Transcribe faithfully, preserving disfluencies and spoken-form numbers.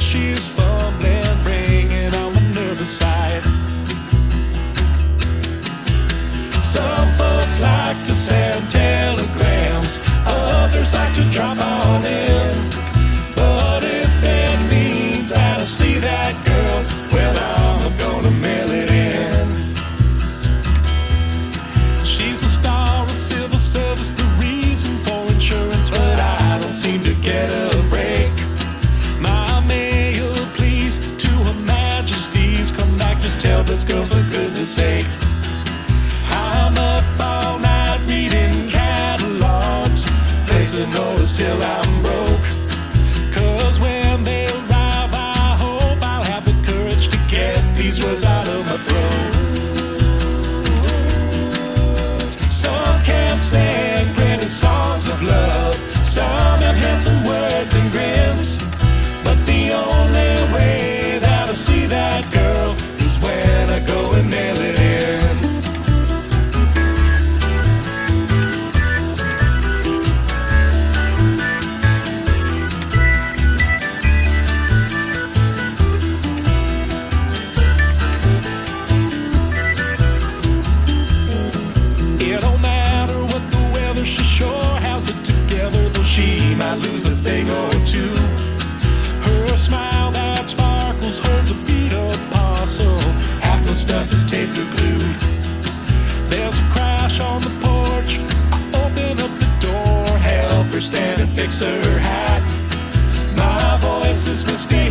she's fumbling, bringing on the nervous side. Some folks like to send telegrams, others like to drop on in. But if it means that I see that girl, well, I'm gonna mail it in. She's a star of civil service, the reason for insurance, but I don't seem to get a break. My mail, please, to Her Majesty's, come back, just tell this girl for goodness sake. I'm up all night reading catalogs, placing orders till I'm broke. Cause when they arrive, I hope I'll have the courage to get these words out of my throat. Some can't sing pretty songs of love, some have handsome words and grins, but the only way that I see that girl is when I go and nail it in. She might lose a thing or two. Her smile that sparkles holds a beat up parcel. Half the stuff is taped or glued. There's a crash on the porch. I open up the door, help her stand and fix her hat. My voice is misbehaving.